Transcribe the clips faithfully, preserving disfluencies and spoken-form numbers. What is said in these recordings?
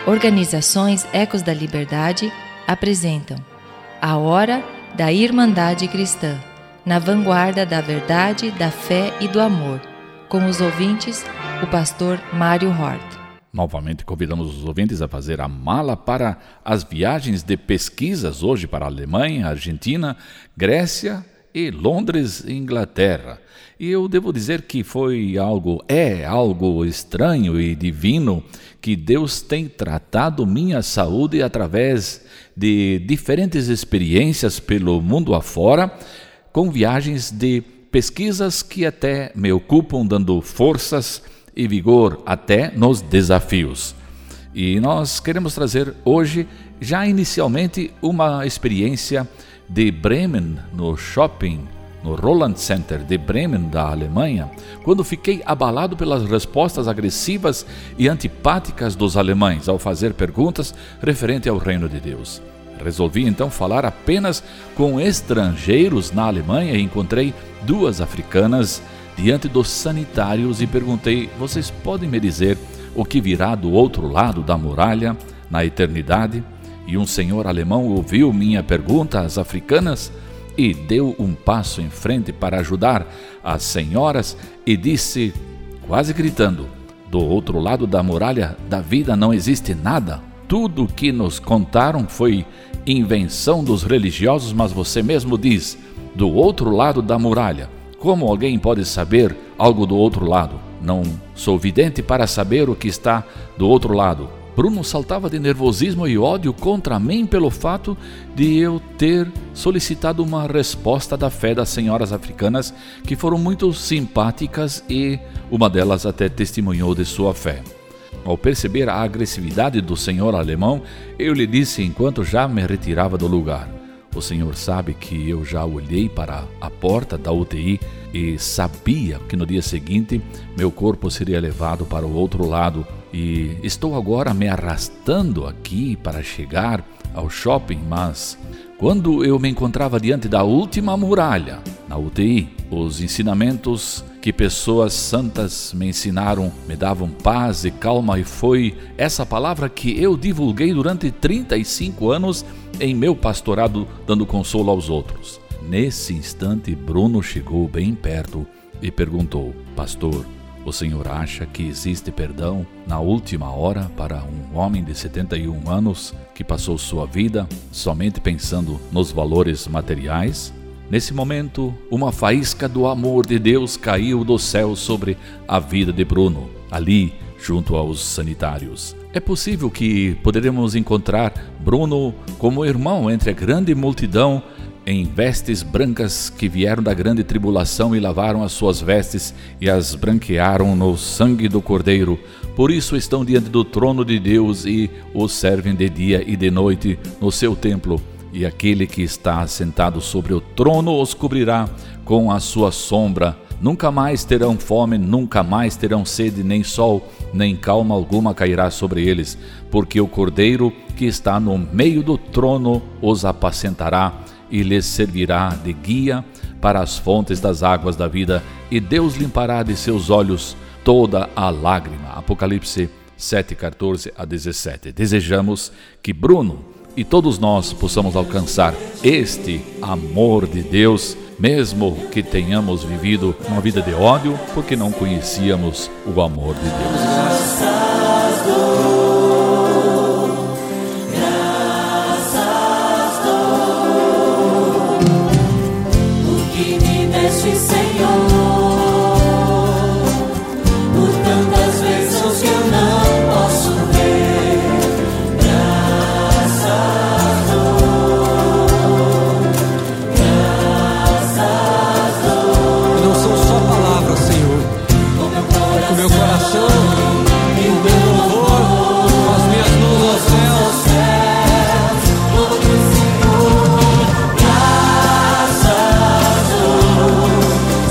Organizações Ecos da Liberdade apresentam A Hora da Irmandade Cristã, na vanguarda da verdade, da fé e do amor, com os ouvintes, o pastor Mário Hort. Novamente convidamos os ouvintes a fazer a mala para as viagens de pesquisas hoje para a Alemanha, Argentina, Grécia e Londres, Inglaterra. E eu devo dizer que foi algo, é algo estranho e divino que Deus tem tratado minha saúde através de diferentes experiências pelo mundo afora, com viagens de pesquisas que até me ocupam, dando forças e vigor até nos desafios. E nós queremos trazer hoje, já inicialmente, uma experiência de Bremen, no shopping, no Roland Center de Bremen, da Alemanha, quando fiquei abalado pelas respostas agressivas e antipáticas dos alemães ao fazer perguntas referente ao reino de Deus. Resolvi então falar apenas com estrangeiros na Alemanha e encontrei duas africanas diante dos sanitários e perguntei: vocês podem me dizer o que virá do outro lado da muralha na eternidade? E um senhor alemão ouviu minha pergunta às africanas e deu um passo em frente para ajudar as senhoras e disse, quase gritando: do outro lado da muralha da vida não existe nada. Tudo o que nos contaram foi invenção dos religiosos, mas você mesmo diz, do outro lado da muralha. Como alguém pode saber algo do outro lado? Não sou vidente para saber o que está do outro lado. Bruno saltava de nervosismo e ódio contra mim pelo fato de eu ter solicitado uma resposta da fé das senhoras africanas, que foram muito simpáticas e uma delas até testemunhou de sua fé. Ao perceber a agressividade do senhor alemão, eu lhe disse enquanto já me retirava do lugar: o senhor sabe que eu já olhei para a porta da U T I e sabia que no dia seguinte meu corpo seria levado para o outro lado e estou agora me arrastando aqui para chegar ao shopping, mas quando eu me encontrava diante da última muralha, na U T I, os ensinamentos que pessoas santas me ensinaram me davam paz e calma, e foi essa palavra que eu divulguei durante trinta e cinco anos em meu pastorado, dando consolo aos outros. Nesse instante, Bruno chegou bem perto e perguntou: pastor, o senhor acha que existe perdão na última hora para um homem de setenta e um anos que passou sua vida somente pensando nos valores materiais? Nesse momento, uma faísca do amor de Deus caiu do céu sobre a vida de Bruno, ali junto aos sanitários. É possível que poderemos encontrar Bruno como irmão entre a grande multidão em vestes brancas que vieram da grande tribulação e lavaram as suas vestes e as branquearam no sangue do Cordeiro. Por isso estão diante do trono de Deus e o servem de dia e de noite no seu templo. E aquele que está sentado sobre o trono os cobrirá com a sua sombra. Nunca mais terão fome, nunca mais terão sede, nem sol, nem calma alguma cairá sobre eles, porque o Cordeiro que está no meio do trono os apacentará e lhes servirá de guia para as fontes das águas da vida, e Deus limpará de seus olhos toda a lágrima. Apocalipse sete, quatorze a dezessete. Desejamos que Bruno e todos nós possamos alcançar este amor de Deus, mesmo que tenhamos vivido uma vida de ódio, porque não conhecíamos o amor de Deus. Graças dou, graças dou, o que me deste, Senhor, por tantas bênçãos que eu não posso ver. Meu coração e o meu louvor, com as minhas mãos aos céus. Todo Senhor, graças dou,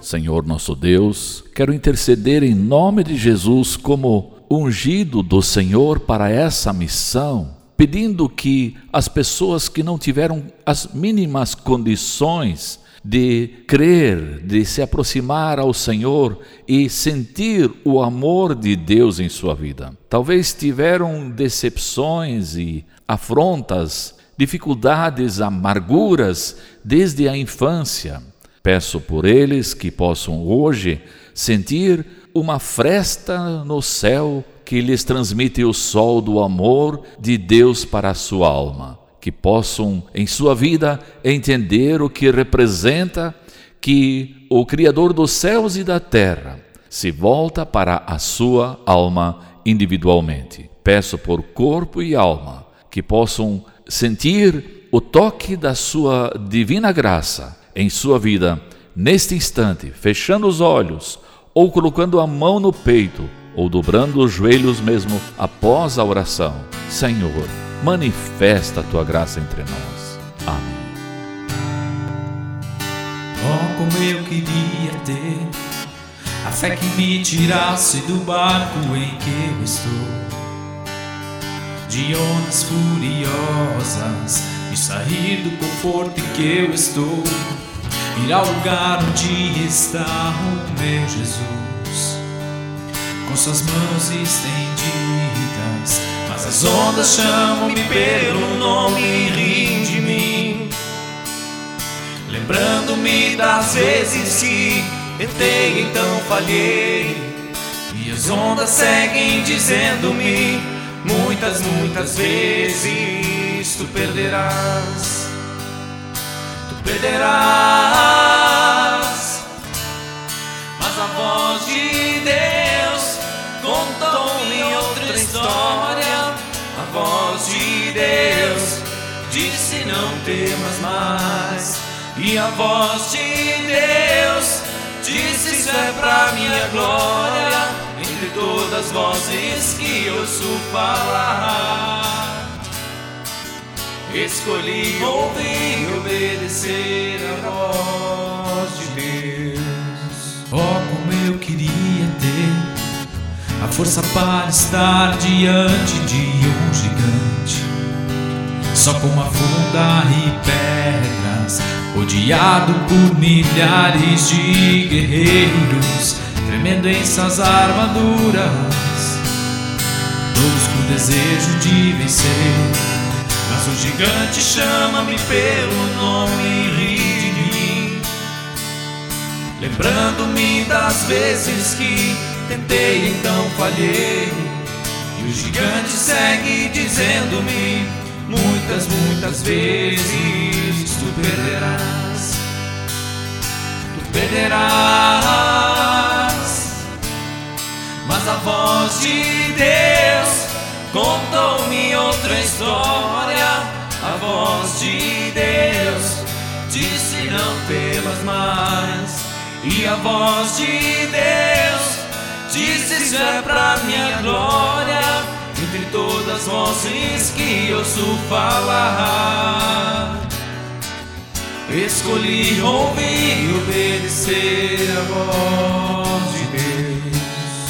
Senhor nosso Deus, quero interceder em nome de Jesus como ungido do Senhor para essa missão, pedindo que as pessoas que não tiveram as mínimas condições de crer, de se aproximar ao Senhor e sentir o amor de Deus em sua vida, talvez tiveram decepções e afrontas, dificuldades, amarguras desde a infância. Peço por eles que possam hoje sentir uma fresta no céu que lhes transmite o sol do amor de Deus para a sua alma. Que possam em sua vida entender o que representa que o Criador dos céus e da terra se volta para a sua alma individualmente. Peço por corpo e alma que possam sentir o toque da sua divina graça em sua vida, neste instante, fechando os olhos, ou colocando a mão no peito, ou dobrando os joelhos mesmo após a oração. Senhor, manifesta a tua graça entre nós. Amém. Oh, como eu queria ter a fé que me tirasse do barco em que eu estou, de ondas furiosas, e sair do conforto em que eu estou, ir ao lugar onde está o meu Jesus, com suas mãos estendidas. Mas as ondas chamam-me pelo nome e riem de mim, lembrando-me das vezes que tentei, então falhei. E as ondas seguem dizendo-me muitas, muitas vezes: tu perderás, tu perderás. Mas a voz de Deus contou-me outra história. A voz de Deus disse: não temas mais. E a voz de Deus disse: isso é pra minha glória. Entre todas as vozes que ouço falar, escolhi ouvir e obedecer a voz de Deus. Oh, como eu queria ter a força para estar diante de um gigante, só com a funda e pedras, odiado por milhares de guerreiros, tremendo em suas armaduras, todos com desejo de vencer. Mas o gigante chama-me pelo nome e ri de mim, lembrando-me das vezes que tentei, então falhei. E o gigante segue dizendo-me muitas, muitas vezes: tu perderás, tu perderás. Mas a voz de Deus contou-me outra história. A voz de Deus disse: não temas mais. E a voz de Deus disse: isso é pra minha glória. Entre todas as vozes que ouço falar, escolhi ouvir e obedecer a voz de Deus.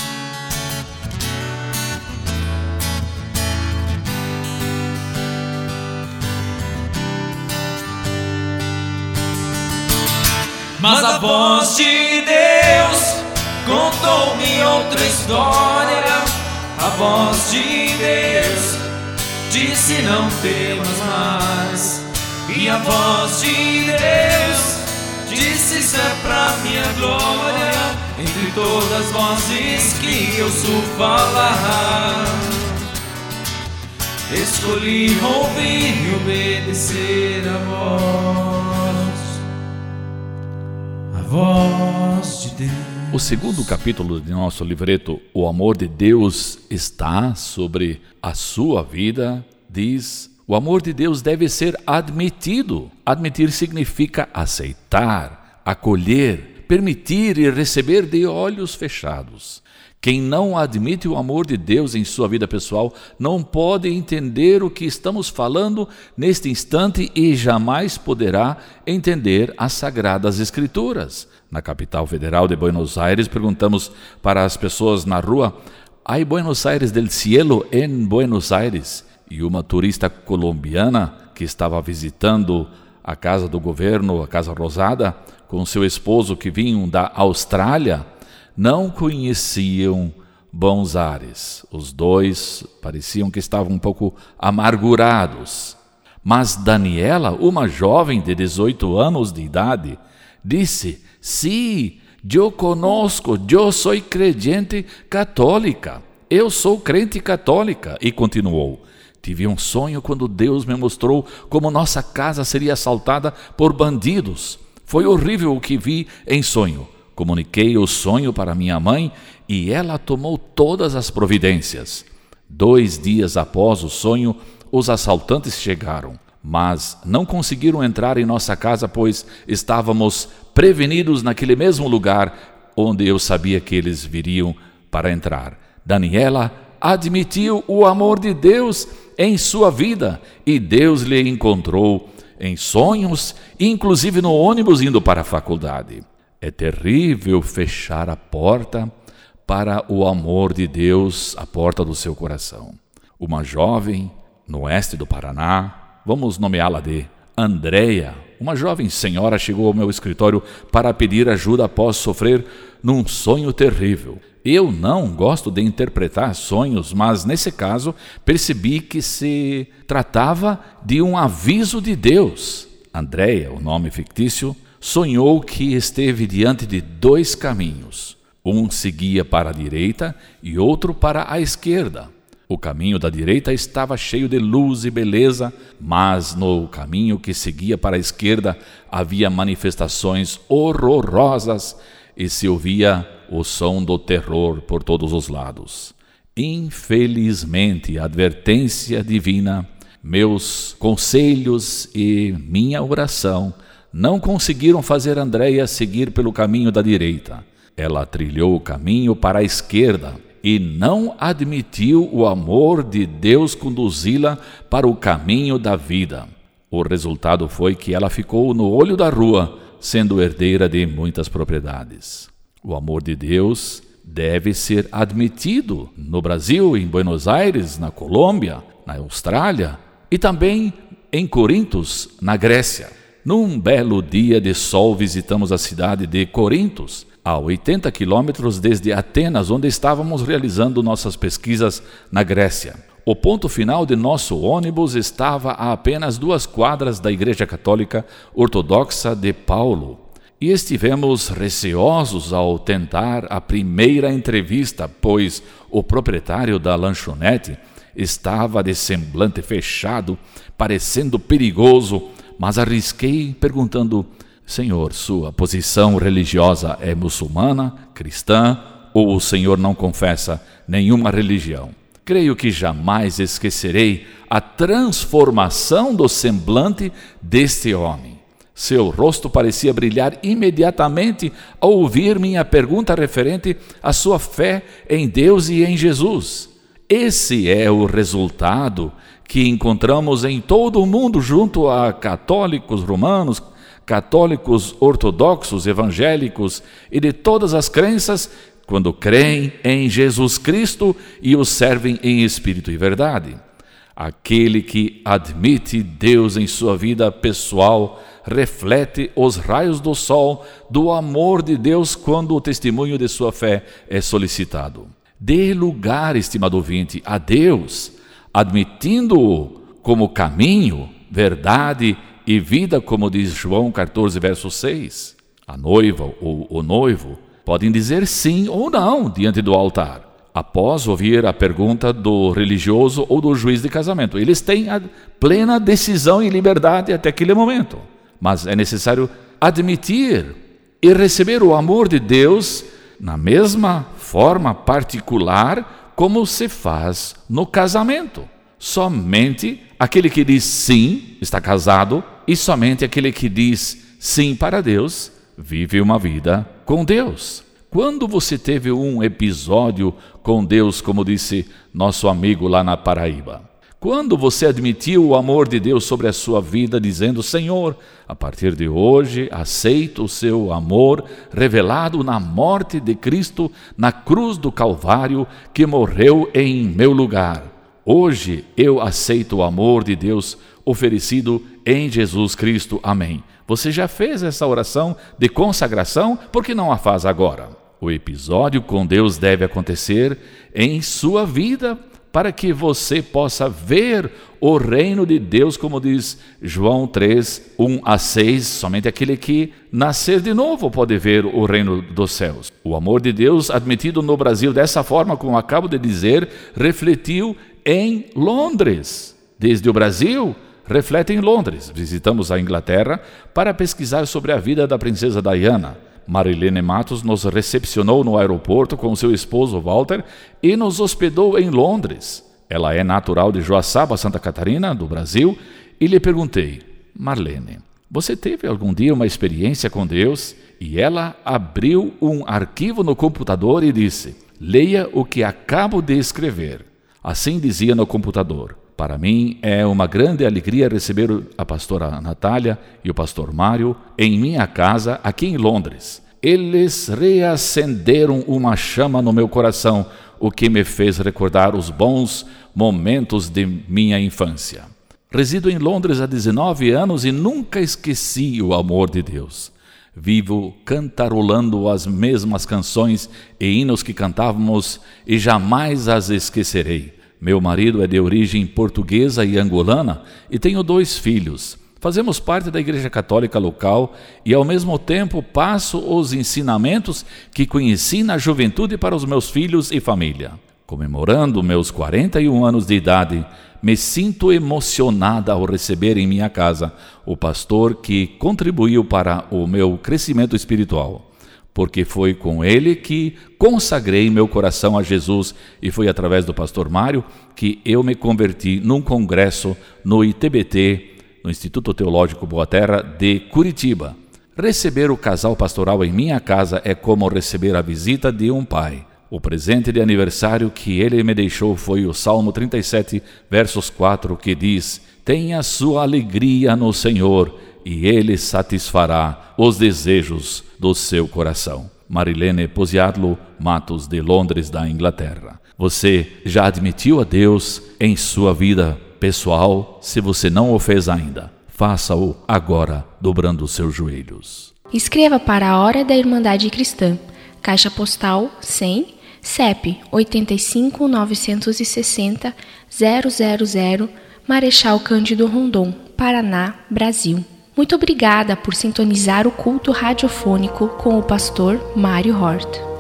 Mas a voz de Deus contou-me outra história. A voz de Deus disse: não temas mais. E a voz de Deus disse: isso é pra minha glória. Entre todas as vozes que ouço falar, escolhi ouvir e obedecer a voz, a voz de Deus. O segundo capítulo de nosso livreto, O Amor de Deus está sobre a sua vida, diz: o amor de Deus deve ser admitido. Admitir significa aceitar, acolher, permitir e receber de olhos fechados. Quem não admite o amor de Deus em sua vida pessoal não pode entender o que estamos falando neste instante e jamais poderá entender as Sagradas Escrituras. Na capital federal de Buenos Aires, perguntamos para as pessoas na rua: "Hay Buenos Aires del cielo en Buenos Aires?" E uma turista colombiana que estava visitando a casa do governo, a Casa Rosada, com seu esposo que vinham da Austrália, não conheciam Buenos Aires. Os dois pareciam que estavam um pouco amargurados. Mas Daniela, uma jovem de dezoito anos de idade, disse: "Sí, eu conosco, eu sou crente católica. Eu sou crente católica." E continuou: "Tive um sonho quando Deus me mostrou como nossa casa seria assaltada por bandidos. Foi horrível o que vi em sonho. Comuniquei o sonho para minha mãe e ela tomou todas as providências. Dois dias após o sonho, os assaltantes chegaram, mas não conseguiram entrar em nossa casa, pois estávamos prevenidos naquele mesmo lugar onde eu sabia que eles viriam para entrar." Daniela admitiu o amor de Deus em sua vida e Deus lhe encontrou em sonhos, inclusive no ônibus indo para a faculdade. É terrível fechar a porta para o amor de Deus, a porta do seu coração. Uma jovem no oeste do Paraná, vamos nomeá-la de Andréia, uma jovem senhora, chegou ao meu escritório para pedir ajuda após sofrer num sonho terrível. Eu não gosto de interpretar sonhos, mas nesse caso percebi que se tratava de um aviso de Deus. Andréia, o nome fictício, sonhou que esteve diante de dois caminhos. Um seguia para a direita e outro para a esquerda. O caminho da direita estava cheio de luz e beleza, mas no caminho que seguia para a esquerda havia manifestações horrorosas e se ouvia o som do terror por todos os lados. Infelizmente, a advertência divina, meus conselhos e minha oração não conseguiram fazer Andréia seguir pelo caminho da direita. Ela trilhou o caminho para a esquerda e não admitiu o amor de Deus conduzi-la para o caminho da vida. O resultado foi que ela ficou no olho da rua, sendo herdeira de muitas propriedades. O amor de Deus deve ser admitido no Brasil, em Buenos Aires, na Colômbia, na Austrália e também em Corintos, na Grécia. Num belo dia de sol, visitamos a cidade de Corintos, a oitenta quilômetros desde Atenas, onde estávamos realizando nossas pesquisas na Grécia. O ponto final de nosso ônibus estava a apenas duas quadras da Igreja Católica Ortodoxa de Paulo. E estivemos receosos ao tentar a primeira entrevista, pois o proprietário da lanchonete estava de semblante fechado, parecendo perigoso, mas arrisquei perguntando: "Senhor, sua posição religiosa é muçulmana, cristã, ou o senhor não confessa nenhuma religião?" Creio que jamais esquecerei a transformação do semblante deste homem. Seu rosto parecia brilhar imediatamente ao ouvir minha pergunta referente à sua fé em Deus e em Jesus. Esse é o resultado que encontramos em todo o mundo junto a católicos romanos, católicos ortodoxos, evangélicos e de todas as crenças, quando creem em Jesus Cristo e o servem em espírito e verdade. Aquele que admite Deus em sua vida pessoal reflete os raios do sol do amor de Deus quando o testemunho de sua fé é solicitado. Dê lugar, estimado ouvinte, a Deus, admitindo-o como caminho, verdade e vida, como diz João catorze, verso seis. A noiva ou o noivo podem dizer sim ou não diante do altar, após ouvir a pergunta do religioso ou do juiz de casamento. Eles têm a plena decisão e liberdade até aquele momento, mas é necessário admitir e receber o amor de Deus na mesma forma particular como se faz no casamento. Somente aquele que diz sim está casado, e somente aquele que diz sim para Deus vive uma vida com Deus? Quando você teve um episódio com Deus, como disse nosso amigo lá na Paraíba? Quando você admitiu o amor de Deus sobre a sua vida, dizendo: Senhor, a partir de hoje aceito o seu amor revelado na morte de Cristo na cruz do Calvário, que morreu em meu lugar. Hoje eu aceito o amor de Deus oferecido em Jesus Cristo. Amém. Você já fez essa oração de consagração? Por que não a faz agora? O episódio com Deus deve acontecer em sua vida, para que você possa ver o reino de Deus, como diz João três, um a seis, somente aquele que nascer de novo pode ver o reino dos céus. O amor de Deus, admitido no Brasil dessa forma, como acabo de dizer, refletiu em Londres. Desde o Brasil, reflete em Londres. Visitamos a Inglaterra para pesquisar sobre a vida da princesa Diana. Marilene Matos nos recepcionou no aeroporto com seu esposo Walter e nos hospedou em Londres. Ela é natural de Joaçaba, Santa Catarina, do Brasil, e lhe perguntei: Marlene, você teve algum dia uma experiência com Deus? E ela abriu um arquivo no computador e disse: leia o que acabo de escrever. Assim dizia no computador: para mim é uma grande alegria receber a pastora Natália e o pastor Mário em minha casa aqui em Londres. Eles reacenderam uma chama no meu coração, o que me fez recordar os bons momentos de minha infância. Resido em Londres há dezenove anos e nunca esqueci o amor de Deus. Vivo cantarolando as mesmas canções e hinos que cantávamos e jamais as esquecerei. Meu marido é de origem portuguesa e angolana e tenho dois filhos. Fazemos parte da Igreja Católica local e, ao mesmo tempo, passo os ensinamentos que conheci na juventude para os meus filhos e família. Comemorando meus quarenta e um anos de idade, me sinto emocionada ao receber em minha casa o pastor que contribuiu para o meu crescimento espiritual. Porque foi com ele que consagrei meu coração a Jesus e foi através do pastor Mário que eu me converti num congresso no I T B T, no Instituto Teológico Boa Terra de Curitiba. Receber o casal pastoral em minha casa é como receber a visita de um pai. O presente de aniversário que ele me deixou foi o Salmo trinta e sete, versos quatro, que diz: tenha sua alegria no Senhor e Ele satisfará os desejos do seu coração. Marilene Posiadlo Matos, de Londres, da Inglaterra. Você já admitiu a Deus em sua vida pessoal? Se você não o fez ainda, faça-o agora, dobrando os seus joelhos. Escreva para a Hora da Irmandade Cristã, Caixa Postal cem, C E P oito cinco nove seis zero zero zero zero, Marechal Cândido Rondon, Paraná, Brasil. Muito obrigada por sintonizar o culto radiofônico com o pastor Mário Hort.